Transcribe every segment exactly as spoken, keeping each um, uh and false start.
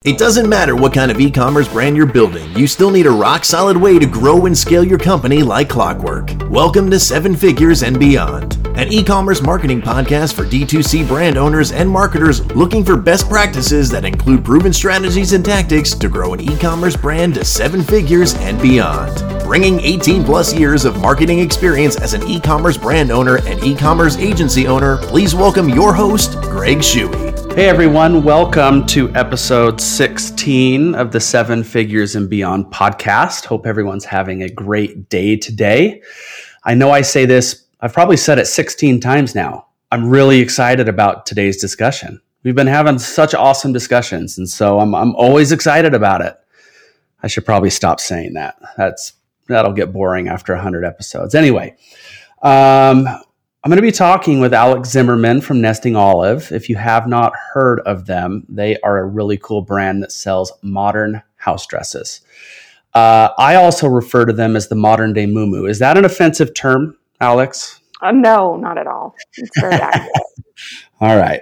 It doesn't matter what kind of e-commerce brand you're building, you still need a rock-solid way to grow and scale your company like clockwork. Welcome to Seven Figures and Beyond, an e-commerce marketing podcast for D two C brand owners and marketers looking for best practices that include proven strategies and tactics to grow an e-commerce brand to seven figures and beyond. Bringing eighteen plus years of marketing experience as an e-commerce brand owner and e-commerce agency owner, please welcome your host, Greg Shuey. Hey everyone, welcome to episode sixteen of the Seven Figures and Beyond podcast. Hope everyone's having a great day today. I know I say this, I've probably said it sixteen times now. I'm really excited about today's discussion. We've been having such awesome discussions, and so I'm I'm always excited about it. I should probably stop saying that. That's that'll get boring after one hundred episodes. Anyway, um I'm going to be talking with Alex Zimmerman from Nesting Olive. If you have not heard of them, they are a really cool brand that sells modern house dresses. Uh, I also refer to them as the modern day muumuu. Is that an offensive term, Alex? Uh, no, not at all. It's very accurate. All right.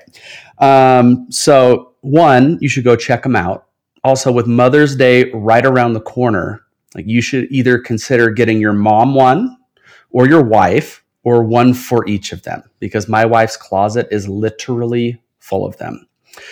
Um, so one, you should go check them out. Also, with Mother's Day right around the corner, like you should either consider getting your mom one or your wife, or one for each of them, because my wife's closet is literally full of them.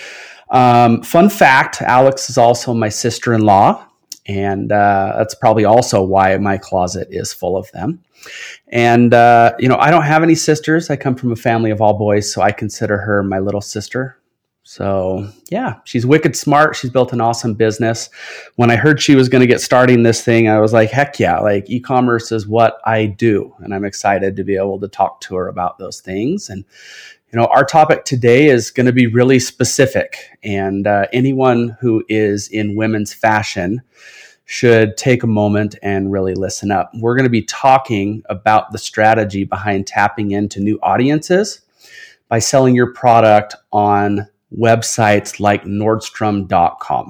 Um, fun fact, Alex is also my sister-in-law, and uh, that's probably also why my closet is full of them. And, uh, you know, I don't have any sisters. I come from a family of all boys, so I consider her my little sister. So, yeah, she's wicked smart. She's built an awesome business. When I heard she was going to get starting this thing, I was like, heck yeah, like e-commerce is what I do. And I'm excited to be able to talk to her about those things. And, you know, our topic today is going to be really specific. And uh, anyone who is in women's fashion should take a moment and really listen up. We're going to be talking about the strategy behind tapping into new audiences by selling your product on websites like Nordstrom dot com.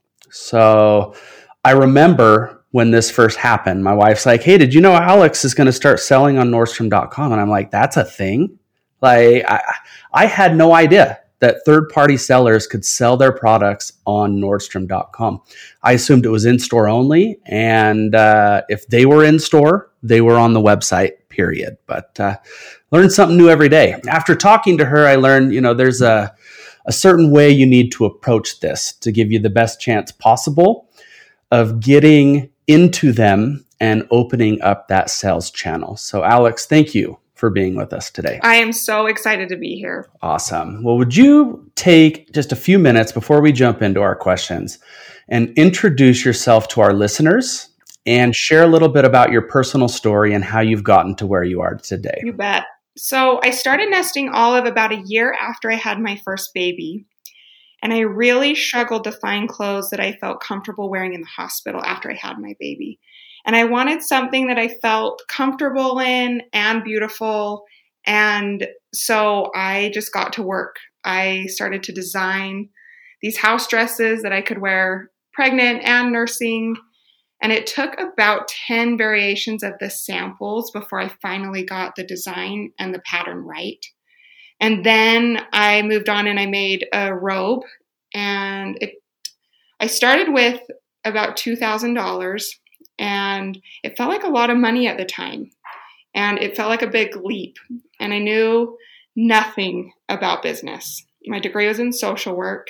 So I remember when this first happened, my wife's like, hey, did you know Alex is going to start selling on Nordstrom dot com? And I'm like, that's a thing? Like, I, I had no idea that third-party sellers could sell their products on Nordstrom dot com. I assumed it was in-store only. And uh, if they were in-store, they were on the website, period. But uh, learned something new every day. After talking to her, I learned, you know, there's a a certain way you need to approach this to give you the best chance possible of getting into them and opening up that sales channel. So Alex, thank you for being with us today. I am so excited to be here. Awesome. Well, would you take just a few minutes before we jump into our questions and introduce yourself to our listeners and share a little bit about your personal story and how you've gotten to where you are today? You bet. So I started Nesting Olive about a year after I had my first baby. And I really struggled to find clothes that I felt comfortable wearing in the hospital after I had my baby. And I wanted something that I felt comfortable in and beautiful. And so I just got to work. I started to design these house dresses that I could wear pregnant and nursing. And it took about ten variations of the samples before I finally got the design and the pattern right. And then I moved on and I made a robe. And it, I started with about two thousand dollars. And it felt like a lot of money at the time. And it felt like a big leap. And I knew nothing about business. My degree was in social work.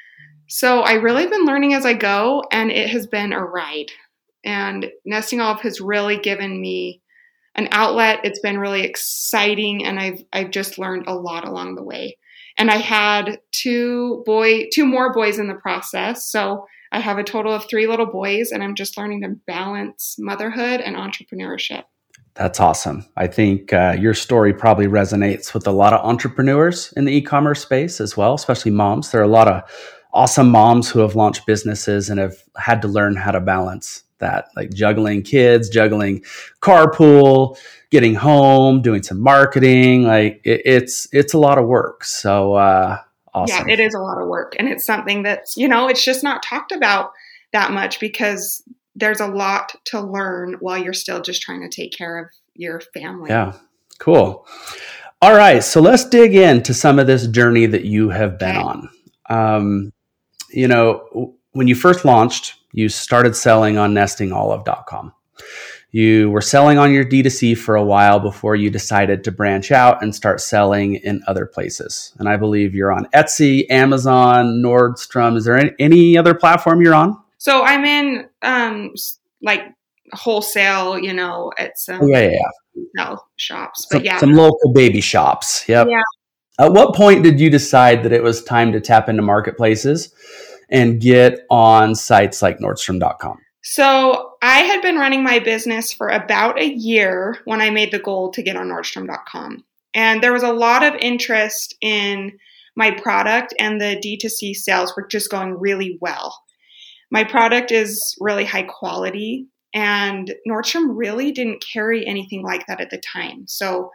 So I really been learning as I go. And it has been a ride. And Nesting Olive has really given me an outlet. It's been really exciting, and I've I've just learned a lot along the way. And I had two boy, two more boys in the process, so I have a total of three little boys, and I'm just learning to balance motherhood and entrepreneurship. That's awesome. I think uh, your story probably resonates with a lot of entrepreneurs in the e-commerce space as well, especially moms. There are a lot of awesome moms who have launched businesses and have had to learn how to balance that, like juggling kids, juggling carpool, getting home, doing some marketing. Like it, it's it's a lot of work. So uh, awesome. Yeah, it is a lot of work, and it's something that's, you know, it's just not talked about that much because there's a lot to learn while you're still just trying to take care of your family. Yeah, cool. All right, so let's dig into some of this journey that you have been Okay. on. Um, you know, when you first launched, you started selling on nesting olive dot com. You were selling on your D two C for a while before you decided to branch out and start selling in other places. And I believe you're on Etsy, Amazon, Nordstrom. Is there any, any other platform you're on? So I'm in um, like wholesale, you know, at some oh, yeah, yeah, yeah. shops. But some, yeah. some local baby shops. Yep. Yeah. At what point did you decide that it was time to tap into marketplaces and get on sites like Nordstrom dot com? So I had been running my business for about a year when I made the goal to get on Nordstrom dot com. And there was a lot of interest in my product, and the D two C sales were just going really well. My product is really high quality, and Nordstrom really didn't carry anything like that at the time. So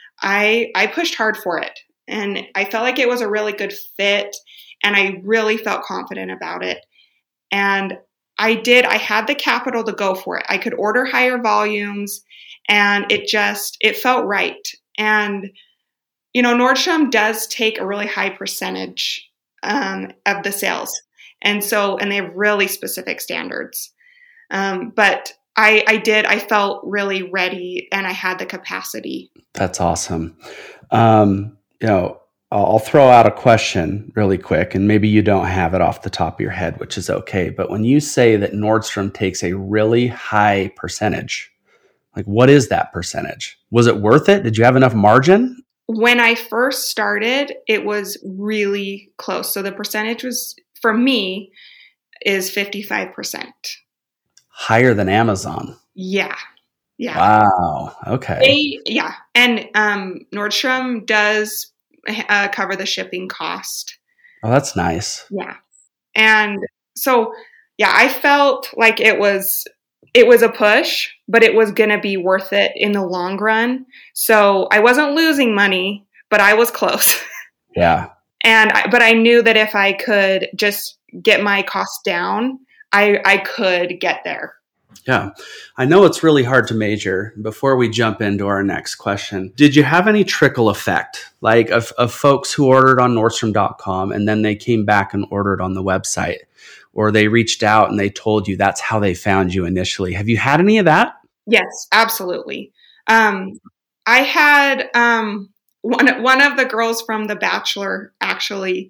I I pushed hard for it, and I felt like it was a really good fit, and I really felt confident about it. And I did, I had the capital to go for it. I could order higher volumes, and it just, it felt right. And, you know, Nordstrom does take a really high percentage um, of the sales. And so, and they have really specific standards. Um, but I, I did, I felt really ready, and I had the capacity. That's awesome. Um, you know, I'll throw out a question really quick, and maybe you don't have it off the top of your head, which is okay. But when you say that Nordstrom takes a really high percentage, like what is that percentage? Was it worth it? Did you have enough margin? When I first started, it was really close. So the percentage was, for me, is fifty-five percent. Higher than Amazon. Yeah. Yeah. Wow. Okay. They, yeah. And um, Nordstrom does Uh, cover the shipping cost. Oh, that's nice. Yeah. And so, yeah, I felt like it was, it was a push, but it was going to be worth it in the long run. So I wasn't losing money, but I was close. Yeah. And, I, but I knew that if I could just get my costs down, I, I could get there. Yeah. I know it's really hard to measure. Before we jump into our next question, did you have any trickle effect, like of, of folks who ordered on Nordstrom dot com and then they came back and ordered on the website, or they reached out and they told you that's how they found you initially? Have you had any of that? Yes, absolutely. Um, I had um, one, one of the girls from The Bachelor, actually,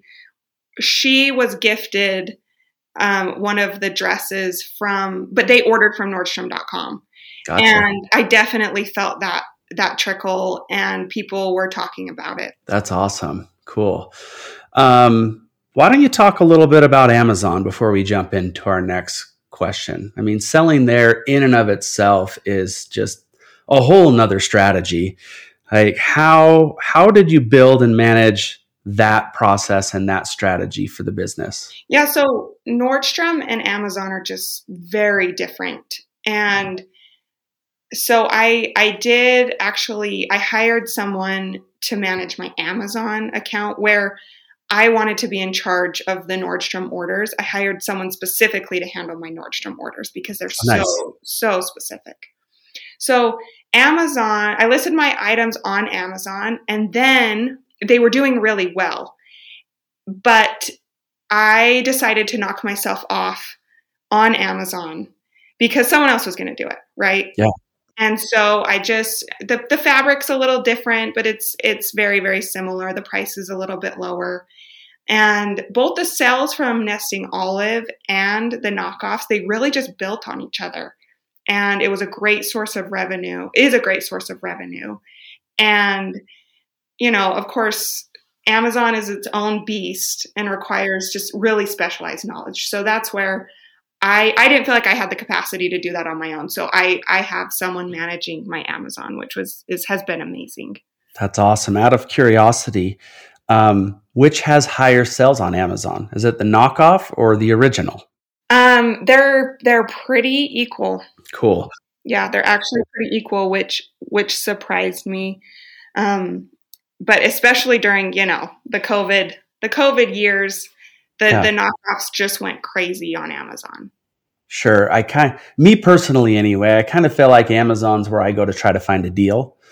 she was gifted Um, one of the dresses from, but they ordered from Nordstrom dot com. Gotcha. And I definitely felt that, that trickle, and people were talking about it. That's awesome. Cool. Um, why don't you talk a little bit about Amazon before we jump into our next question? I mean, selling there in and of itself is just a whole nother strategy. Like how, how did you build and manage that process and that strategy for the business? Yeah. So Nordstrom and Amazon are just very different. And so I, I did actually, I hired someone to manage my Amazon account where I wanted to be in charge of the Nordstrom orders. I hired someone specifically to handle my Nordstrom orders because they're so, nice. so specific. So Amazon, I listed my items on Amazon, and then they were doing really well, but I decided to knock myself off on Amazon because someone else was going to do it. Right. Yeah. And so I just, the, the fabric's a little different, but it's, it's very, very similar. The price is a little bit lower, and both the sales from Nesting Olive and the knockoffs, they really just built on each other. And it was a great source of revenue, is a great source of revenue. And you know, of course, Amazon is its own beast and requires just really specialized knowledge. So that's where I, I didn't feel like I had the capacity to do that on my own. So I, I have someone managing my Amazon, which was is, has been amazing. That's awesome. Out of curiosity, um, which has higher sales on Amazon? Is it the knockoff or the original? Um, they're they're pretty equal. Cool. Yeah, they're actually pretty equal, which which surprised me. Um, But especially during, you know, the COVID, the COVID years, the, yeah. the knockoffs just went crazy on Amazon. Sure. I kind me personally, anyway, I kind of feel like Amazon's where I go to try to find a deal.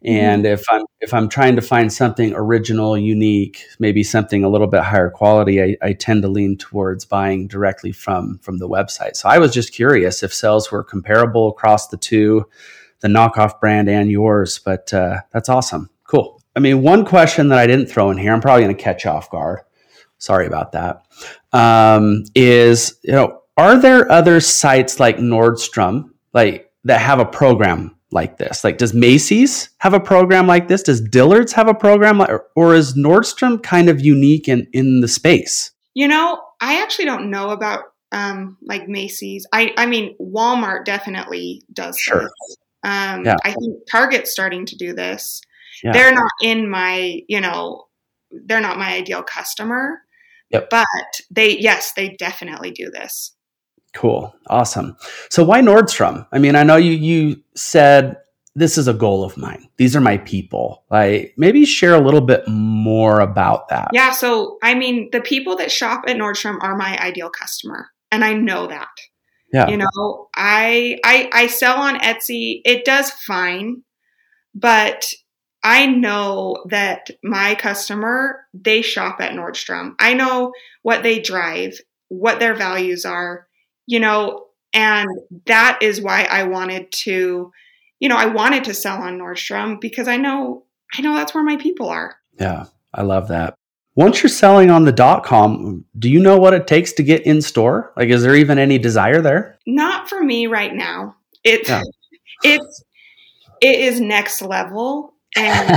And if I'm if I'm trying to find something original, unique, maybe something a little bit higher quality, I, I tend to lean towards buying directly from from the website. So I was just curious if sales were comparable across the two, the knockoff brand and yours. But uh, that's awesome. Cool. I mean, one question that I didn't throw in here, I'm probably going to catch you off guard. Sorry about that. Um, is, you know, are there other sites like Nordstrom, like that have a program like this? Like, does Macy's have a program like this? Does Dillard's have a program like, or is Nordstrom kind of unique in, in the space? You know, I actually don't know about um, like Macy's. I, I mean, Walmart definitely does Sure. this. Um, Yeah. I think Target's starting to do this. Yeah. They're not in my, you know, they're not my ideal customer, Yep. but they, yes, they definitely do this. Cool. Awesome. So why Nordstrom? I mean, I know you, you said this is a goal of mine. These are my people. Like, maybe share a little bit more about that. Yeah. So, I mean, the people that shop at Nordstrom are my ideal customer. And I know that. Yeah. You know, I, I, I sell on Etsy. It does fine, but I know that my customer, they shop at Nordstrom. I know what they drive, what their values are, you know, and that is why I wanted to, you know, I wanted to sell on Nordstrom because I know, I know that's where my people are. Yeah. I love that. Once you're selling on the dot com, do you know what it takes to get in store? Like, is there even any desire there? Not for me right now. It's, Yeah. it's, it is next level. And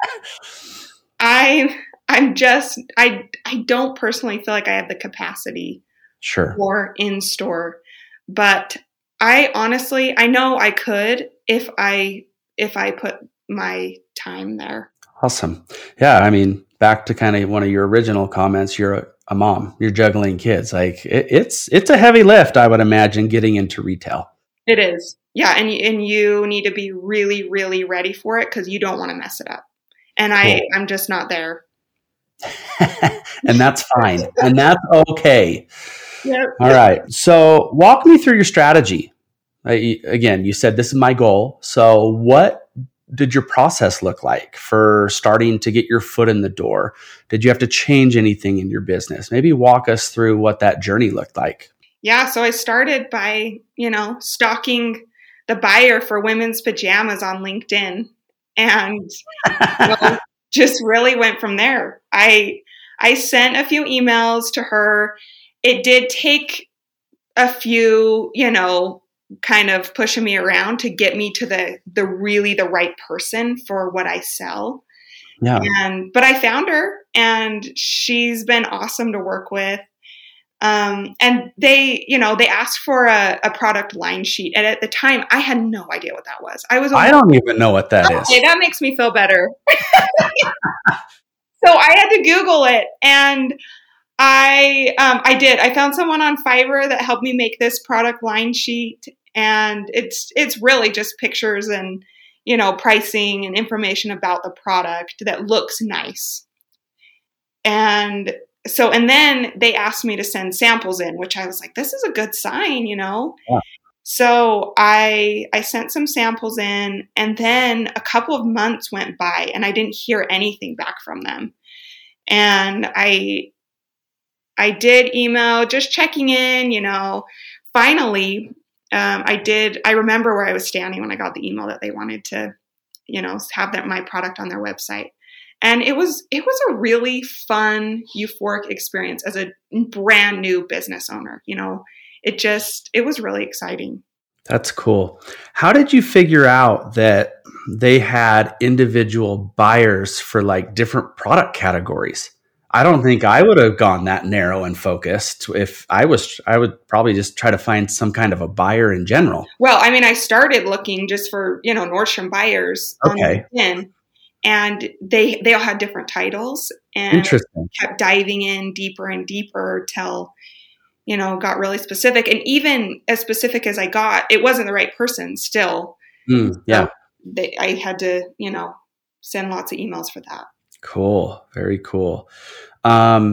I, I'm just, I, I don't personally feel like I have the capacity Sure. for in-store, but I honestly, I know I could if I, if I put my time there. Awesome. Yeah. I mean, back to kind of one of your original comments, you're a, a mom, you're juggling kids. Like it, it's, it's a heavy lift, I would imagine, getting into retail. It is. Yeah. And, and you need to be really, really ready for it because you don't want to mess it up. And Cool. I, I'm just not there. And that's fine. And that's okay. Yep. All right. So walk me through your strategy. Uh, y- again, you said this is my goal. So what did your process look like for starting to get your foot in the door? Did you have to change anything in your business? Maybe walk us through what that journey looked like. Yeah. So I started by, you know, stalking the buyer for women's pajamas on LinkedIn and you know, just really went from there. I, I sent a few emails to her. It did take a few, you know, kind of pushing me around to get me to the, the really the right person for what I sell. Yeah. And, but I found her and she's been awesome to work with. Um, and they, you know, they asked for a, a product line sheet. And at the time I had no idea what that was. I was, I don't even know what that is. Okay, that makes me feel better. So I had to Google it and I, um, I did, I found someone on Fiverr that helped me make this product line sheet. And it's, it's really just pictures and, you know, pricing and information about the product that looks nice. And so, and then they asked me to send samples in, which I was like, this is a good sign, you know? Yeah. So I, I sent some samples in and then a couple of months went by and I didn't hear anything back from them. And I, I did email just checking in, you know, finally, um, I did, I remember where I was standing when I got the email that they wanted to, you know, have that, my product on their website. And it was, it was a really fun, euphoric experience as a brand new business owner. You know, it just, it was really exciting. That's cool. How did you figure out that they had individual buyers for like different product categories? I don't think I would have gone that narrow and focused. If I was, I would probably just try to find some kind of a buyer in general. Well, I mean, I started looking just for, you know, Nordstrom buyers on Okay. LinkedIn. And they they all had different titles and Interesting. kept diving in deeper and deeper till, you know, got really specific. And even as specific as I got, it wasn't the right person still. Mm, yeah. So they, I had to, you know, send lots of emails for that. Cool. Very cool. Um,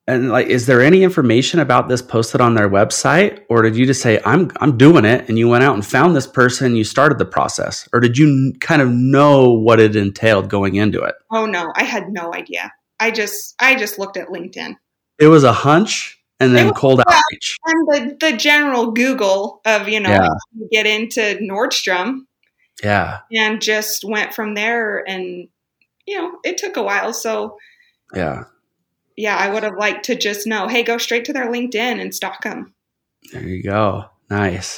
And like, is there any information about this posted on their website, or did you just say, I'm, I'm doing it, and you went out and found this person, you started the process, or did you n- kind of know what it entailed going into it? Oh no, I had no idea. I just, I just looked at LinkedIn. It was a hunch and then was, cold well, outreach. And the, the general Google of, you know, Yeah. get into Nordstrom. Yeah. And just went from there, and, you know, it took a while. So Yeah. yeah, I would have liked to just know, hey, go straight to their LinkedIn and stalk them. There you go. Nice.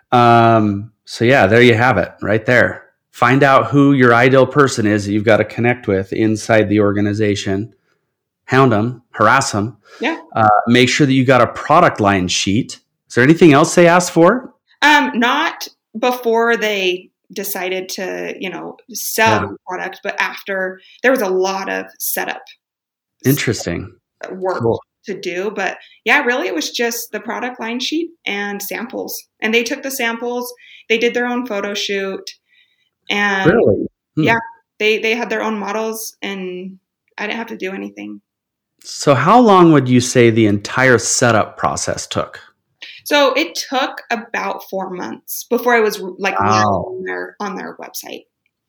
Um, so yeah, there you have it right there. Find out who your ideal person is that you've got to connect with inside the organization. Hound them, harass them. Yeah. Uh, make sure that you got a product line sheet. Is there anything else they asked for? Um, not before they decided to, you know, sell Yeah. the product, but after. There was a lot of setup. Interesting. Work Cool. to do, but yeah, really it was just the product line sheet and samples. And they took the samples, they did their own photo shoot, and Really? Hmm. yeah, they they had their own models, and I didn't have to do anything. So how long would you say the entire setup process took? So it took about four months before I was like Wow. on their on their website.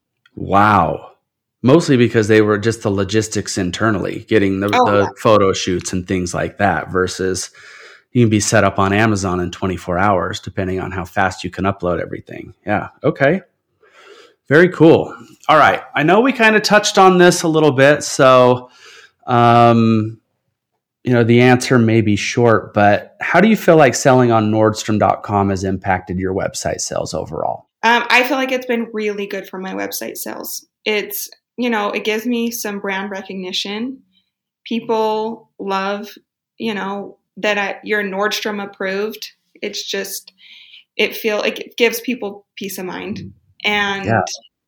Wow. Mostly because they were just the logistics internally, getting the, Oh, the yeah. photo shoots and things like that, versus you can be set up on Amazon in twenty-four hours, depending on how fast you can upload everything. Yeah. Okay. Very cool. All right. I know we kind of touched on this a little bit. So, um, you know, the answer may be short, but how do you feel like selling on Nordstrom dot com has impacted your website sales overall? Um, I feel like it's been really good for my website sales. It's, you know, it gives me some brand recognition. People love, you know, that I, you're Nordstrom approved. It's just, it feel it gives people peace of mind. And Yeah.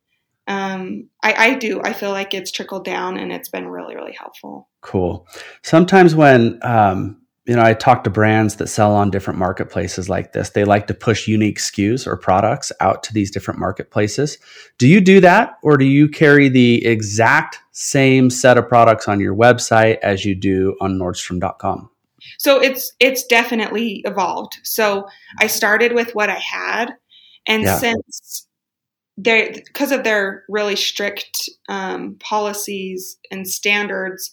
um, I, I do. I feel like it's trickled down, and it's been really, really helpful. Cool. Sometimes when, um, you know, I talk to brands that sell on different marketplaces like this, they like to push unique S K Us or products out to these different marketplaces. Do you do that, or do you carry the exact same set of products on your website as you do on Nordstrom dot com? So it's it's definitely evolved. So I started with what I had, and Yeah. since they, because of their really strict um, policies and standards,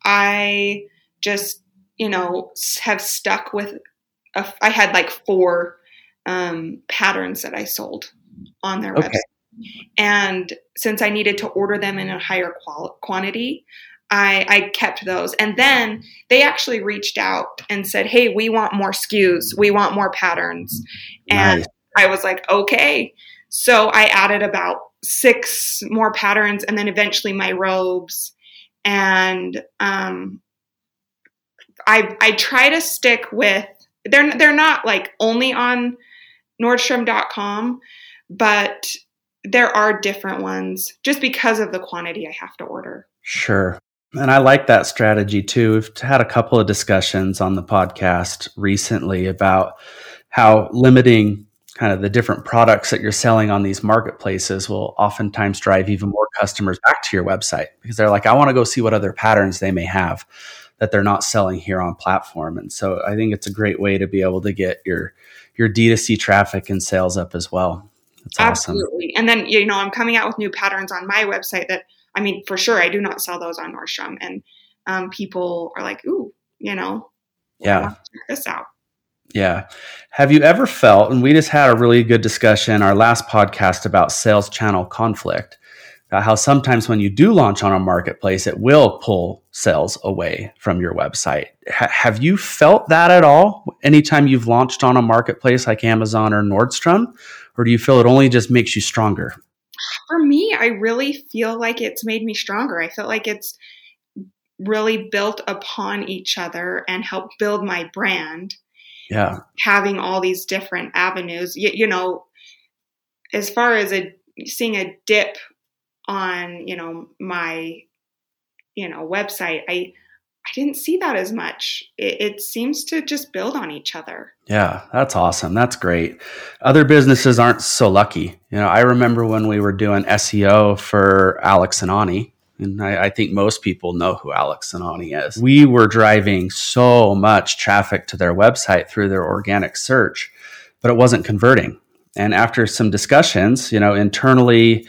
I just, you know, have stuck with. A, I had like four um, patterns that I sold on their Okay. website, and since I needed to order them in a higher qual- quantity. I, I kept those. And then they actually reached out and said, hey, we want more S K Us. We want more patterns. And Nice. I was like, okay. So I added about six more patterns, and then eventually my robes. And um, I I try to stick with, they're, they're not like only on Nordstrom dot com, but there are different ones just because of the quantity I have to order. Sure. And I like that strategy too. We've had a couple of discussions on the podcast recently about how limiting kind of the different products that you're selling on these marketplaces will oftentimes drive even more customers back to your website, because they're like, I want to go see what other patterns they may have that they're not selling here on platform. And so I think it's a great way to be able to get your, your D two C traffic and sales up as well. That's awesome. Absolutely. And then, you know, I'm coming out with new patterns on my website that, I mean, for sure, I do not sell those on Nordstrom. And um, people are like, ooh, you know, Yeah. I want to check this out. Yeah. Have you ever felt, and we just had a really good discussion, our last podcast about sales channel conflict, about how sometimes when you do launch on a marketplace, it will pull sales away from your website. H- have you felt that at all anytime you've launched on a marketplace like Amazon or Nordstrom? Or do you feel it only just makes you stronger? For me, I really feel like it's made me stronger. I feel like it's really built upon each other and helped build my brand. Yeah. Having all these different avenues, you, you know, as far as a seeing a dip on, you know, my, you know, website, I I didn't see that as much. It, it seems to just build on each other. Yeah, that's awesome. That's great. Other businesses aren't so lucky. You know, I remember when we were doing S E O for Alex and Ani, And I, I think most people know who Alex Zanoni is. We were driving so much traffic to their website through their organic search, but it wasn't converting. And after some discussions, you know, internally,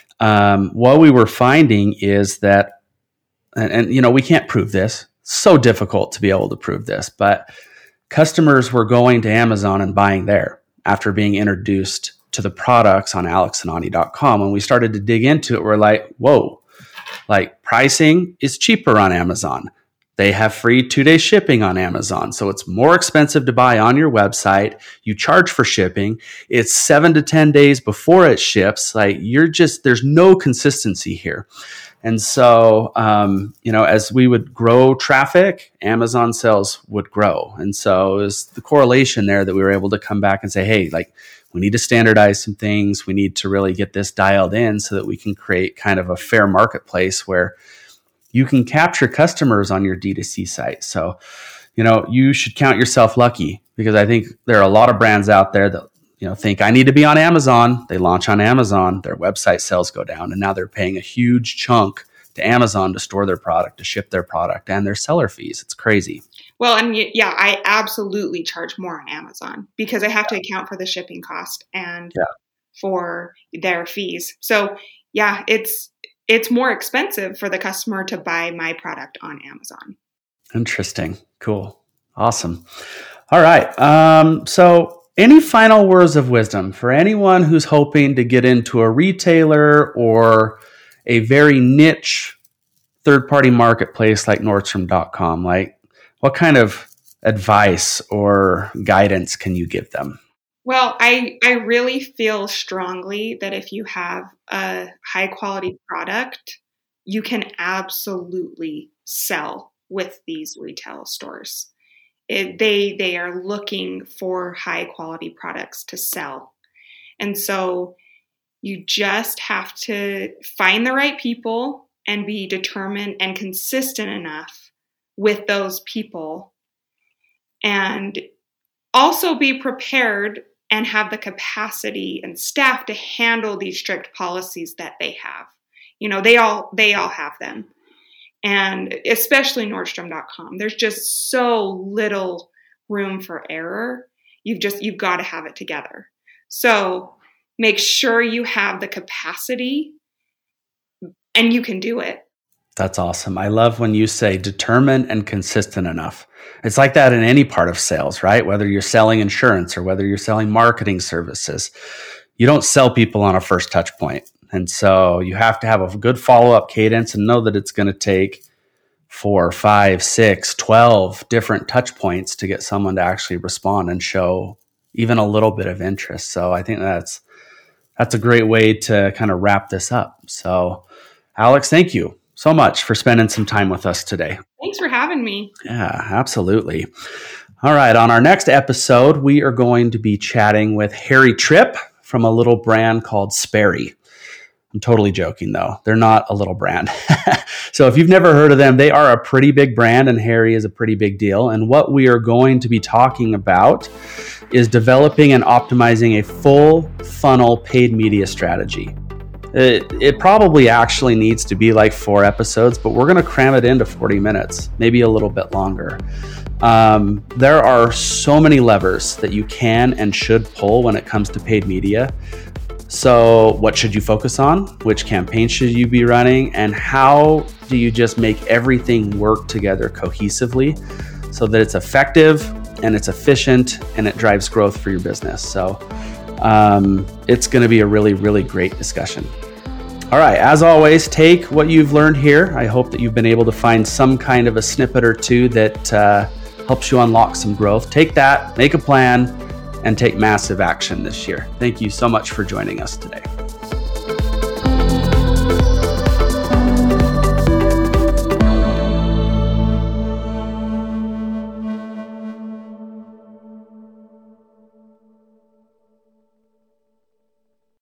um, what we were finding is that, and, and, you know, we can't prove this. It's so difficult to be able to prove this, but customers were going to Amazon and buying there after being introduced to the products on alex zanoni dot com. When we started to dig into it, we're like, whoa, like pricing is cheaper on Amazon. They have free two-day shipping on Amazon. So it's more expensive to buy on your website. You charge for shipping. It's seven to ten days before it ships. Like you're just, there's no consistency here. And so, um, you know, as we would grow traffic, Amazon sales would grow. And so it was the correlation there that we were able to come back and say, hey, like we need to standardize some things. We need to really get this dialed in so that we can create kind of a fair marketplace where you can capture customers on your D two C site. So, you know, you should count yourself lucky because I think there are a lot of brands out there that, you know, think I need to be on Amazon. They launch on Amazon, their website sales go down, and now they're paying a huge chunk to Amazon to store their product, to ship their product, and their seller fees. It's crazy. Well, and yeah, I absolutely charge more on Amazon because I have to account for the shipping cost and yeah. for their fees. So yeah, it's it's more expensive for the customer to buy my product on Amazon. Interesting. Cool. Awesome. All right. Um, so any final words of wisdom for anyone who's hoping to get into a retailer or a very niche third-party marketplace like Nordstrom dot com? Like, what kind of advice or guidance can you give them? Well, I, I really feel strongly that if you have a high quality product, you can absolutely sell with these retail stores. It, they they are looking for high quality products to sell. And so you just have to find the right people and be determined and consistent enough with those people. And also be prepared and have the capacity and staff to handle these strict policies that they have. You know, they all they all have them. And especially Nordstrom dot com. There's just so little room for error. You've just you've got to have it together. So make sure you have the capacity and you can do it. That's awesome. I love when you say determined and consistent enough. It's like that in any part of sales, right? Whether you're selling insurance or whether you're selling marketing services, you don't sell people on a first touch point. And so you have to have a good follow-up cadence and know that it's going to take four, five, six, twelve different touch points to get someone to actually respond and show even a little bit of interest. So I think that's that's a great way to kind of wrap this up. So Alex, thank you so much for spending some time with us today. Thanks for having me. Yeah, absolutely. All right. On our next episode, we are going to be chatting with Harry Tripp from a little brand called Sperry. I'm totally joking, though. They're not a little brand. So if you've never heard of them, they are a pretty big brand, and Harry is a pretty big deal. And what we are going to be talking about is developing and optimizing a full funnel paid media strategy. It, it probably actually needs to be like four episodes, but we're going to cram it into forty minutes, maybe a little bit longer. Um, there are so many levers that you can and should pull when it comes to paid media. So what should you focus on? Which campaign should you be running? And how do you just make everything work together cohesively so that it's effective and it's efficient and it drives growth for your business? So um, it's going to be a really, really great discussion. All right. As always, take what you've learned here. I hope that you've been able to find some kind of a snippet or two that uh, helps you unlock some growth. Take that, make a plan, and take massive action this year. Thank you so much for joining us today.